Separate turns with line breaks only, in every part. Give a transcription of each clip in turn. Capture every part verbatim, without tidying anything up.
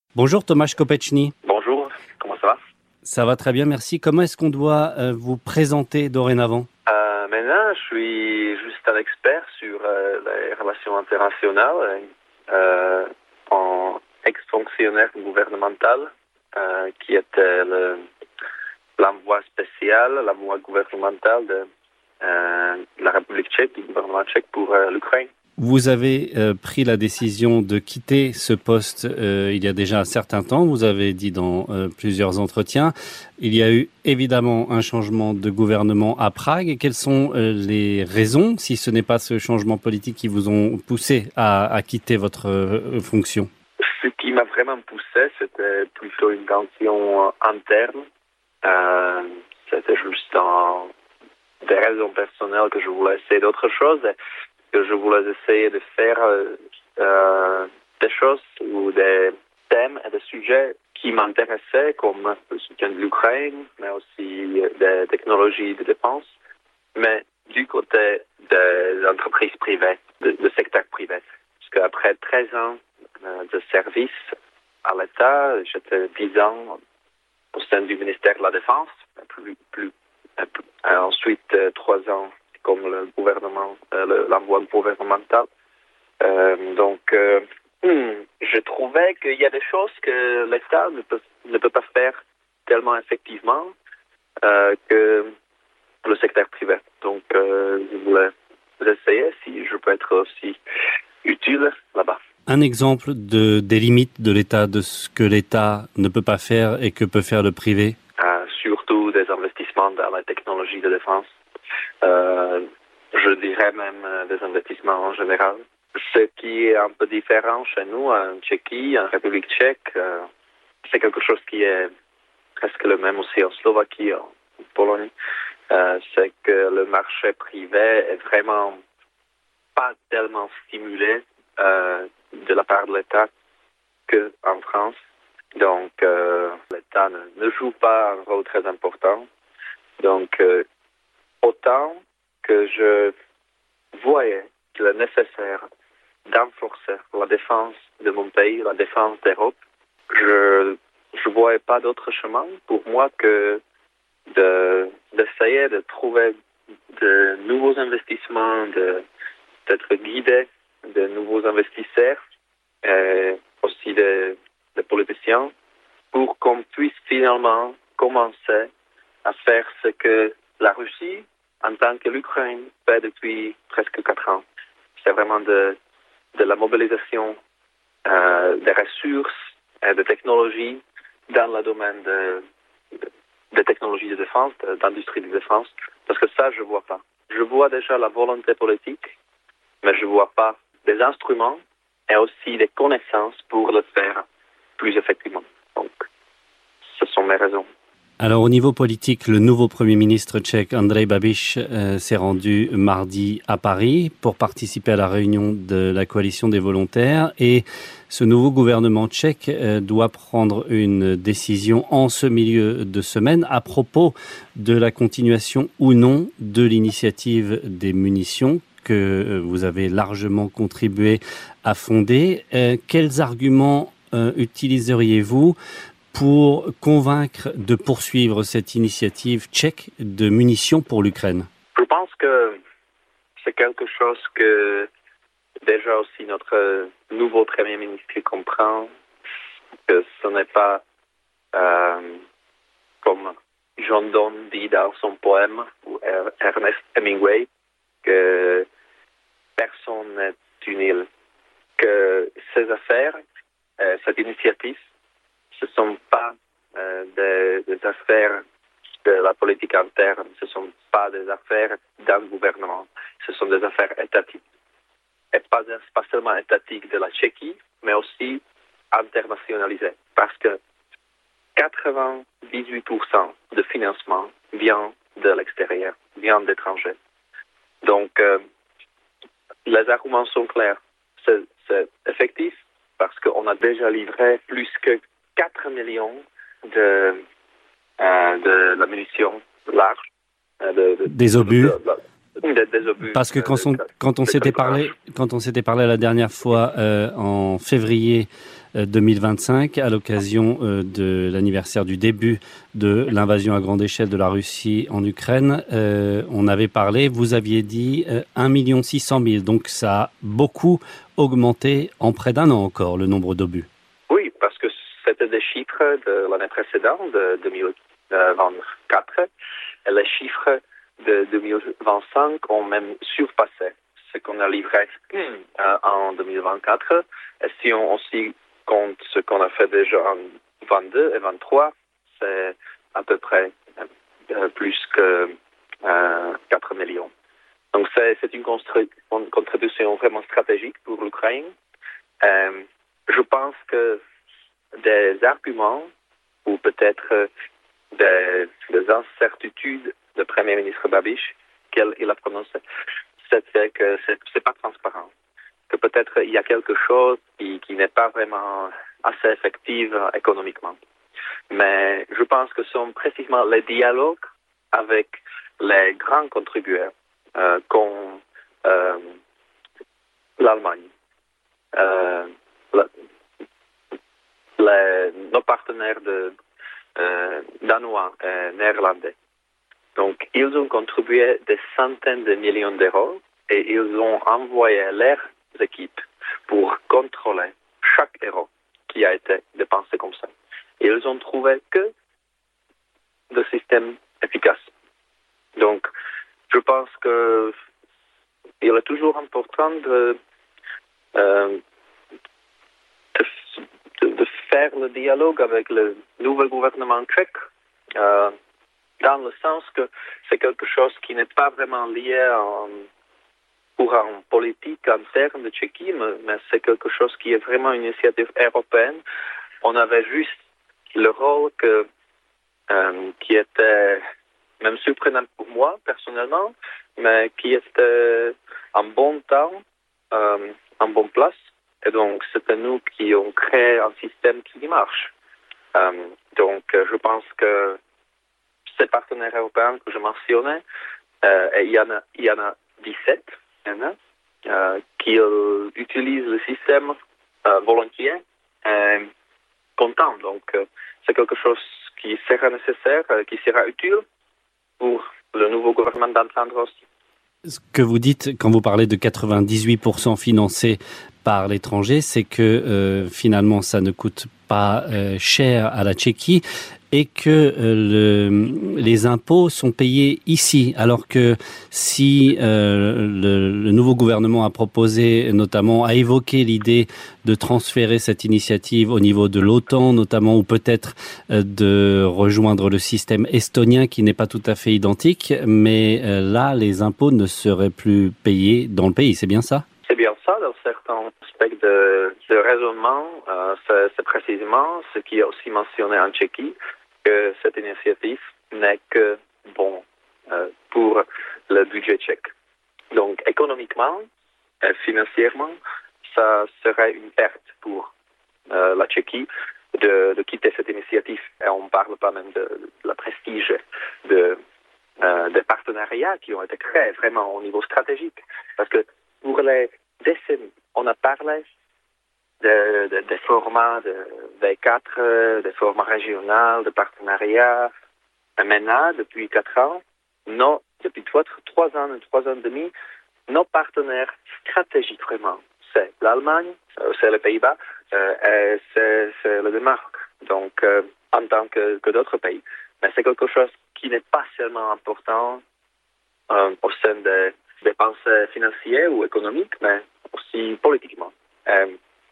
Bonjour Tomasz Kopeczny.
Bonjour, comment ça va?
Ça va très bien, merci. Comment est-ce qu'on doit euh, vous présenter dorénavant?
euh, Maintenant, je suis juste un expert sur euh, les relations internationales, euh, en ex-fonctionnaire gouvernemental euh, qui était le, l'envoi spécial, l'envoi gouvernemental de euh, la République tchèque, du gouvernement tchèque pour euh, l'Ukraine.
Vous avez euh, pris la décision de quitter ce poste euh, il y a déjà un certain temps, vous avez dit dans euh, plusieurs entretiens. Il y a eu évidemment un changement de gouvernement à Prague. Et quelles sont euh, les raisons, si ce n'est pas ce changement politique, qui vous ont poussé à, à quitter votre euh, fonction?
Ce qui m'a vraiment poussé, c'était plutôt une tension euh, interne. Euh, c'était juste en, des raisons personnelles que je voulais essayer d'autres choses. Que je voulais essayer de faire euh, euh, des choses ou des thèmes et des sujets qui m'intéressaient, comme le soutien de l'Ukraine, mais aussi des technologies de défense, mais du côté des entreprises privées, du secteur privé. Parce qu'après treize ans euh, de service à l'État, j'étais dix ans au sein du ministère de la Défense, plus, plus, plus euh, ensuite euh, trois ans comme le gouvernement, euh, l'envoi gouvernemental. Euh, donc, euh, hmm, je trouvais qu'il y a des choses que l'État ne peut, ne peut pas faire tellement effectivement euh, que le secteur privé. Donc, euh, je voulais essayer si je peux être aussi utile là-bas.
Un exemple de, des limites de l'État, de ce que l'État ne peut pas faire et que peut faire le privé?
Euh, surtout des investissements dans la technologie de défense. Euh, je dirais même euh, des investissements en général. Ce qui est un peu différent chez nous, en Tchéquie, en République tchèque, euh, c'est quelque chose qui est presque le même aussi en Slovaquie, en Pologne. Euh, c'est que le marché privé est vraiment pas tellement stimulé euh, de la part de l'État qu'en France. Donc, euh, l'État ne, ne joue pas un rôle très important. Donc, euh, autant que je voyais qu'il est nécessaire d'enforcer la défense de mon pays, la défense d'Europe, je ne voyais pas d'autre chemin pour moi que de, d'essayer de trouver de nouveaux investissements, de, d'être guidé de nouveaux investisseurs, et aussi des, des politiciens, pour qu'on puisse finalement commencer à faire ce que la Russie, en tant que l'Ukraine, fait depuis presque quatre ans. C'est vraiment de, de la mobilisation euh, des ressources et de technologies dans le domaine de, de, de technologies de défense, de, d'industrie de défense, parce que ça, je ne vois pas. Je vois déjà la volonté politique, mais je ne vois pas des instruments et aussi des connaissances pour le faire plus effectivement. Donc, ce sont mes raisons.
Alors, au niveau politique, le nouveau Premier ministre tchèque, Andrej Babiš, euh, s'est rendu mardi à Paris pour participer à la réunion de la coalition des volontaires. Et ce nouveau gouvernement tchèque euh, doit prendre une décision en ce milieu de semaine à propos de la continuation ou non de l'initiative des munitions que vous avez largement contribué à fonder. Euh, quels arguments euh, utiliseriez-vous pour convaincre de poursuivre cette initiative tchèque de munitions pour l'Ukraine?
Je pense que c'est quelque chose que déjà aussi notre nouveau Premier ministre comprend, que ce n'est pas euh, comme John Donne dit dans son poème, ou Ernest Hemingway, que personne n'est une île, que ces affaires, euh, cette initiative, ce ne sont pas euh, des, des affaires de la politique interne, ce ne sont pas des affaires d'un gouvernement, ce sont des affaires étatiques. Et pas, pas seulement étatiques de la Tchéquie, mais aussi internationalisées. Parce que quatre-vingt-dix-huit pour cent de financement vient de l'extérieur, vient d'étrangers. Donc, euh, les arguments sont clairs. C'est, c'est effectif parce qu'on a déjà livré plus que quatre millions de, euh, de la munition large. Euh, de, de,
des obus.
De, de, de, des obus.
Parce que quand on, quand on s'était parlé, quand on s'était parlé la dernière fois euh, en février deux mille vingt-cinq, à l'occasion de l'anniversaire du début de l'invasion à grande échelle de la Russie en Ukraine. Euh, on avait parlé, vous aviez dit euh, un million six cent mille, donc ça a beaucoup augmenté en près d'un an encore, le nombre d'obus.
Oui, parce que c'était des chiffres de l'année précédente, de deux mille vingt-quatre, et les chiffres de deux mille vingt-cinq ont même surpassé ce qu'on a livré euh, en deux mille vingt-quatre. Et si on aussi compte ce qu'on a fait déjà en vingt-deux et vingt-trois, c'est à peu près euh, plus que euh, quatre millions. Donc c'est, c'est une, constru- une contribution vraiment stratégique pour l'Ukraine. Euh, je pense que des arguments ou peut-être des, des incertitudes du Premier ministre Babiš qu'il a prononcé, c'est que c'est, c'est pas transparent. Que peut-être il y a quelque chose qui, qui n'est pas vraiment assez effectif économiquement. Mais je pense que ce sont précisément les dialogues avec les grands contributeurs, euh, comme euh, l'Allemagne, euh, la, les, nos partenaires de, euh, danois et néerlandais. Donc, ils ont contribué des centaines de millions d'euros et ils ont envoyé leurs équipes pour contrôler chaque euro qui a été dépensé comme ça. Et ils ont trouvé que le système efficace. Donc, je pense que il est toujours important de, euh, de, de faire le dialogue avec le nouveau gouvernement tchèque, euh, dans le sens que c'est quelque chose qui n'est pas vraiment lié en, pour un politique interne de Tchéquie, mais, mais c'est quelque chose qui est vraiment une initiative européenne. On avait juste le rôle que, euh, qui était même surprenant pour moi, personnellement, mais qui était en bon temps, euh, en bonne place. Et donc, c'était nous qui avons créé un système qui marche. Euh, donc, je pense que ces partenaires européens que je mentionnais, euh, et il y en a, il y en a dix-sept, il y en a, euh, qui euh, utilisent le système euh, volontiers et contents. Donc, euh, c'est quelque chose qui sera nécessaire, euh, qui sera utile pour le nouveau gouvernement d'entendre aussi.
Ce que vous dites quand vous parlez de quatre-vingt-dix-huit pour cent financés par l'étranger, c'est que euh, finalement ça ne coûte pas euh, cher à la Tchéquie et que euh, le, les impôts sont payés ici, alors que si euh, le, le nouveau gouvernement a proposé, notamment a évoqué l'idée de transférer cette initiative au niveau de l'OTAN, notamment, ou peut-être euh, de rejoindre le système estonien qui n'est pas tout à fait identique, mais euh, là, les impôts ne seraient plus payés dans le pays, c'est bien ça ?
C'est bien ça, dans certains aspects de, de raisonnement, euh, c'est, c'est précisément ce qui est aussi mentionné en Tchéquie, que cette initiative n'est que bon euh, pour le budget tchèque. Donc, économiquement et financièrement, ça serait une perte pour euh, la Tchéquie de, de quitter cette initiative. Et on ne parle pas même de, de la prestige de, euh, des partenariats qui ont été créés vraiment au niveau stratégique. Parce que pour les décennies, on a parlé de, de, des formats de V quatre, des formats régionaux, de partenariats. Et maintenant, depuis quatre ans, nos, depuis trois, trois ans, trois ans et demi, nos partenaires stratégiques vraiment, c'est l'Allemagne, c'est les Pays-Bas, euh, et c'est, c'est le Danemark, donc euh, en tant que, que d'autres pays. Mais c'est quelque chose qui n'est pas seulement important euh, au sein des dépenses financières ou économiques, mais aussi politiquement. Euh,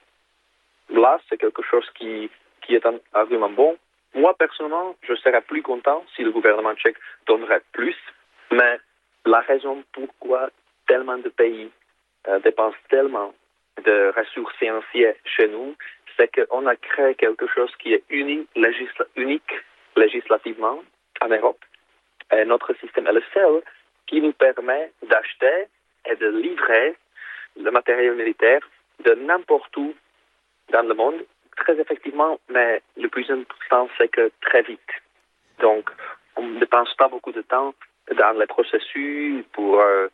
là, c'est quelque chose qui, qui est un argument bon. Moi, personnellement, je serais plus content si le gouvernement tchèque donnerait plus, mais la raison pourquoi tellement de pays euh, dépensent tellement de ressources financières chez nous, c'est qu'on a créé quelque chose qui est unique, législa- unique législativement en Europe. Et notre système est le seul qui nous permet d'acheter et de livrer le matériel militaire de n'importe où dans le monde, très effectivement, mais le plus important, c'est que très vite. Donc, on ne dépense pas beaucoup de temps dans les processus pour euh,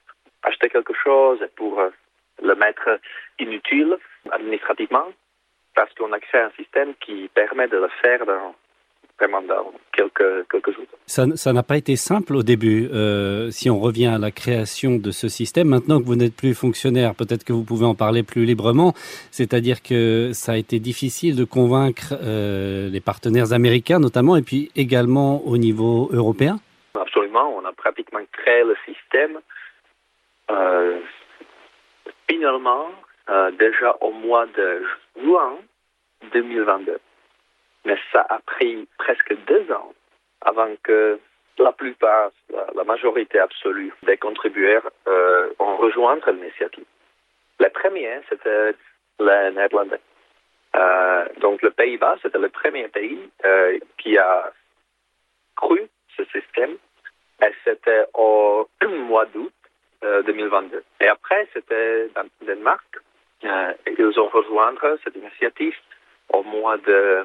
acheter quelque chose, pour euh, le mettre inutile administrativement. parce qu'on a créé un système qui permet de le faire dans, vraiment dans quelques, quelques jours.
Ça, ça n'a pas été simple au début. Euh, si on revient à la création de ce système, maintenant que vous n'êtes plus fonctionnaire, peut-être que vous pouvez en parler plus librement, c'est-à-dire que ça a été difficile de convaincre euh, les partenaires américains notamment, et puis également au niveau européen.
Absolument, on a pratiquement créé le système euh, finalement euh, déjà au mois de juin deux mille vingt-deux. Mais ça a pris presque deux ans avant que la plupart, la, la majorité absolue des contributeurs euh, ont rejoint l'initiative. Le premier, c'était les Néerlandais. Euh, donc le Pays-Bas, c'était le premier pays euh, qui a cru ce système. Et c'était au mois d'août euh, deux mille vingt-deux. Et après, c'était dans Danemark. Euh, ils ont rejoint cette initiative au mois de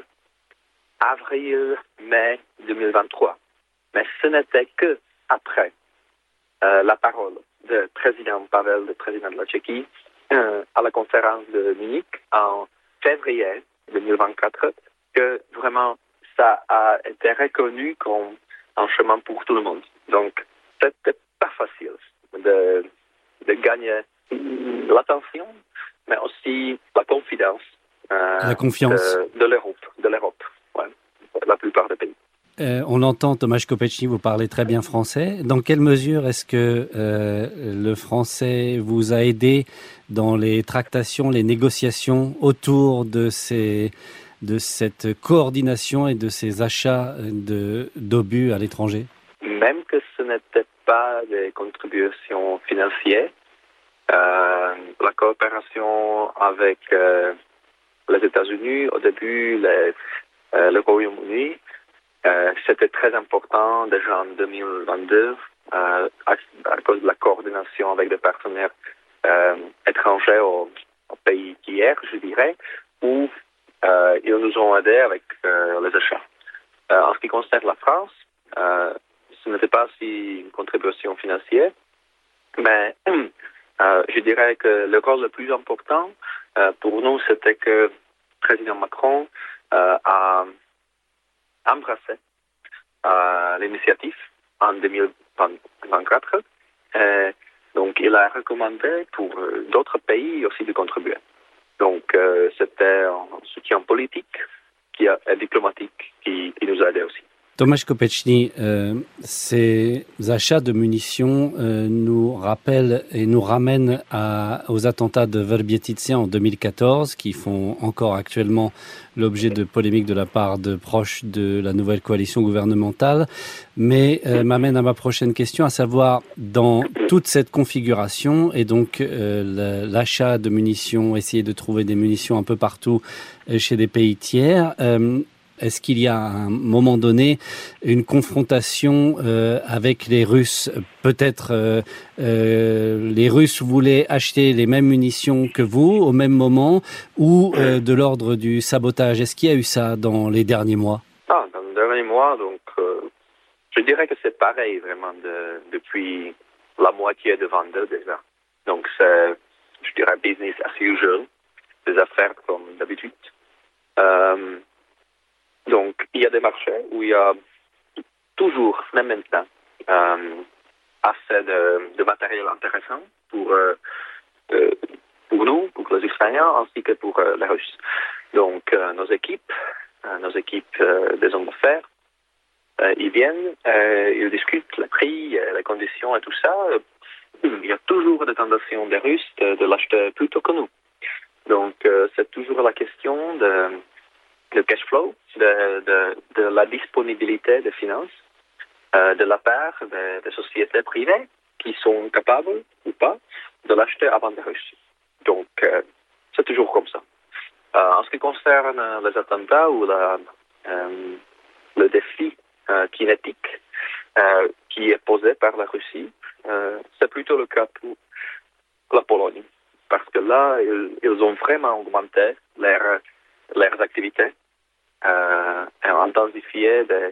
avril, mai deux mille vingt-trois. Mais ce n'était que après euh, la parole du président Pavel, le président de la Tchéquie, euh, à la conférence de Munich en février deux mille vingt-quatre, que vraiment ça a été reconnu comme un chemin pour tout le monde. Donc, c'était pas facile de, de gagner l'attention, mais aussi la confidence, euh,
la confiance
de, de l'Europe, de l'Europe, ouais, la plupart des pays.
Euh, on entend Tomáš Kopečný, vous parlez très bien français. Dans quelle mesure est-ce que euh, le français vous a aidé dans les tractations, les négociations autour de ces, de cette coordination et de ces achats de, d'obus à l'étranger?
Même que ce n'était pas des contributions financières, euh, la coopération avec euh, les États-Unis, au début, les, euh, le Royaume-Uni, Euh, c'était très important déjà en deux mille vingt-deux euh, à, à cause de la coordination avec des partenaires euh, étrangers au, au pays tiers, je dirais, où euh, ils nous ont aidés avec euh, les achats. Euh, en ce qui concerne la France, euh, ce n'était pas si une contribution financière, mais euh, je dirais que le rôle le plus important euh, pour nous, c'était que le président Macron euh, a embrassé euh, l'initiative en deux mille vingt-quatre. Euh, donc, il a recommandé pour euh, d'autres pays aussi de contribuer. Donc, euh, c'était un soutien politique qui a, et diplomatique qui, qui nous a aidés aussi.
Tomáš Kopečný, euh, ces achats de munitions euh, nous rappellent et nous ramènent à, aux attentats de Vrbětice en deux mille quatorze, qui font encore actuellement l'objet de polémiques de la part de proches de la nouvelle coalition gouvernementale, mais euh, m'amène à ma prochaine question, à savoir, dans toute cette configuration, et donc euh, l'achat de munitions, essayer de trouver des munitions un peu partout euh, chez des pays tiers, euh, est-ce qu'il y a à un moment donné une confrontation euh, avec les Russes? Peut-être euh, euh, les Russes voulaient acheter les mêmes munitions que vous au même moment, ou euh, de l'ordre du sabotage? Est-ce qu'il y a eu ça dans les derniers mois?
Ah, dans les derniers mois, donc, euh, je dirais que c'est pareil vraiment de, depuis la moitié de vingt-deux déjà. Donc c'est, je dirais, business as usual, des affaires comme d'habitude. Euh, Donc, il y a des marchés où il y a toujours, même maintenant, euh, assez de, de matériel intéressant pour, euh, euh, pour nous, pour les Ukrainiens, ainsi que pour euh, les Russes. Donc, euh, nos équipes, euh, nos équipes euh, des hommes d'affaires, euh, ils viennent, euh, ils discutent les prix, euh, les conditions et tout ça. Il y a toujours des tendations des Russes de, de l'acheter plutôt que nous. Donc, euh, c'est toujours la question de... le cash flow, de, de, de la disponibilité des finances euh, de la part des, des sociétés privées qui sont capables ou pas de l'acheter avant de Russie. Donc, euh, c'est toujours comme ça. Euh, en ce qui concerne les attentats ou la, euh, le défi euh, kinétique euh, qui est posé par la Russie, euh, c'est plutôt le cas pour la Pologne. Parce que là, ils, ils ont vraiment augmenté leurs, leurs activités. Euh, intensifié des,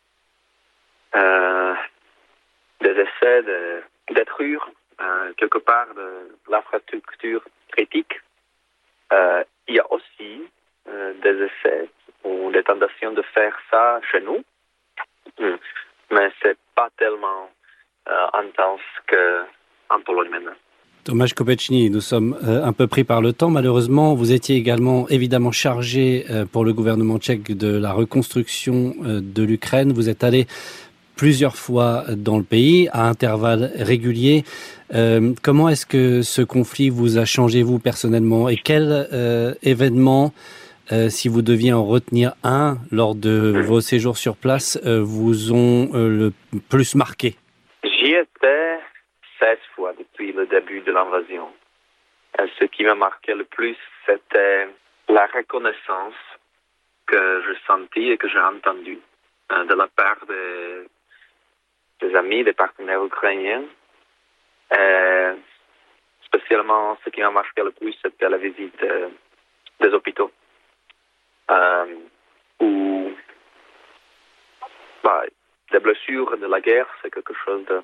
euh, des essais de détruire euh, quelque part de l'infrastructure critique. Euh, il y a aussi euh, des essais ou des tentations de faire ça chez nous, mais c'est pas tellement euh, intense qu'en Pologne maintenant.
Tomasz Kopeczny, nous sommes euh, un peu pris par le temps. Malheureusement, vous étiez également évidemment chargé euh, pour le gouvernement tchèque de la reconstruction euh, de l'Ukraine. Vous êtes allé plusieurs fois dans le pays, à intervalles réguliers. Euh, comment est-ce que ce conflit vous a changé, vous, personnellement? Et quels euh, événements, euh, si vous deviez en retenir un lors de vos séjours sur place, euh, vous ont euh, le plus marqué?
J'y étais seize fois depuis le début de l'invasion. Et ce qui m'a marqué le plus, c'était la reconnaissance que je sentis et que j'ai entendue euh, de la part des, des amis, des partenaires ukrainiens. Et spécialement, ce qui m'a marqué le plus, c'était la visite euh, des hôpitaux. Euh, où bah, les blessures de la guerre, c'est quelque chose de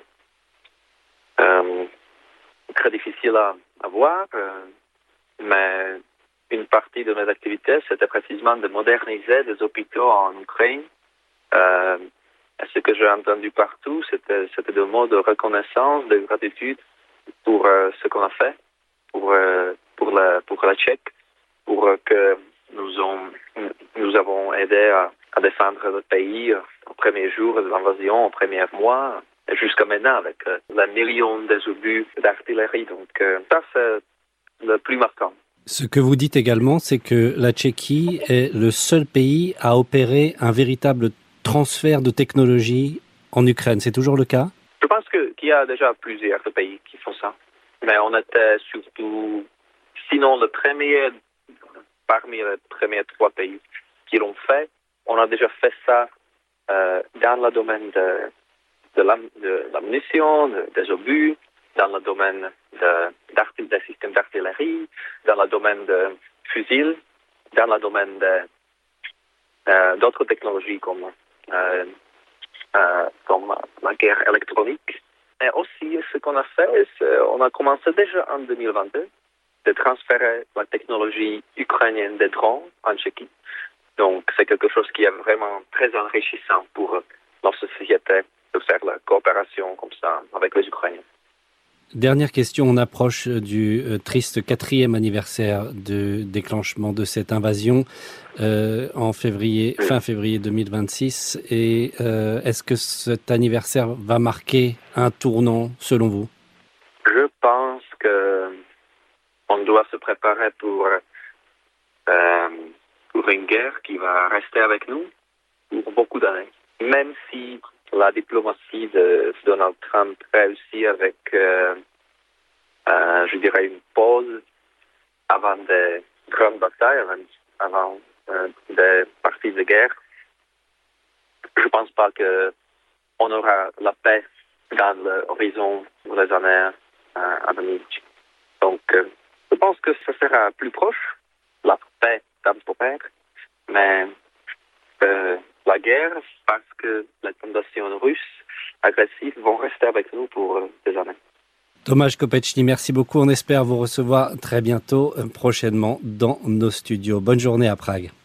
euh, très difficile à, à voir, euh, mais une partie de mes activités, c'était précisément de moderniser des hôpitaux en Ukraine. Euh, et ce que j'ai entendu partout, c'était, c'était des mots de reconnaissance, de gratitude pour euh, ce qu'on a fait, pour, euh, pour, la, pour la Tchèque, pour euh, que nous, ont, nous avons aidé à, à défendre le pays aux premiers jours de l'invasion, aux premiers mois, et jusqu'à maintenant avec euh, la million des obus d'artillerie. Donc euh, ça, c'est le plus marquant.
Ce que vous dites également, c'est que la Tchéquie est le seul pays à opérer un véritable transfert de technologie en Ukraine. C'est toujours le cas?
Je pense que, qu'il y a déjà plusieurs pays qui font ça. Mais on était surtout, sinon le premier, parmi les premiers trois pays qui l'ont fait. On a déjà fait ça euh, dans le domaine de, de, la, de la munition, de, des obus, dans le domaine de, des systèmes d'artillerie, dans le domaine de fusils, dans le domaine de, euh, d'autres technologies comme, euh, euh, comme la guerre électronique. Et aussi, ce qu'on a fait, c'est on a commencé déjà en deux mille vingt-deux de transférer la technologie ukrainienne des drones en Tchéquie. Donc, c'est quelque chose qui est vraiment très enrichissant pour notre société de faire la coopération comme ça avec les Ukrainiens.
Dernière question, on approche du euh, triste quatrième anniversaire de déclenchement de cette invasion euh, en février, fin février deux mille vingt-six. Et euh, est-ce que cet anniversaire va marquer un tournant selon vous?
Je pense que on doit se préparer pour, euh, pour une guerre qui va rester avec nous pour beaucoup d'années. Même si la diplomatie de Donald Trump réussit avec, euh, euh, je dirais, une pause avant des grandes batailles, avant, avant euh, des parties de guerre, je ne pense pas qu'on aura la paix dans l'horizon pour les années euh, à venir. Donc, euh, je pense que ce sera plus proche, la paix temporaire, mais euh, la guerre, parce que les tendations russes agressives vont rester avec nous pour euh, des années.
Tomasz Kopeczny, merci beaucoup. On espère vous recevoir très bientôt, prochainement, dans nos studios. Bonne journée à Prague.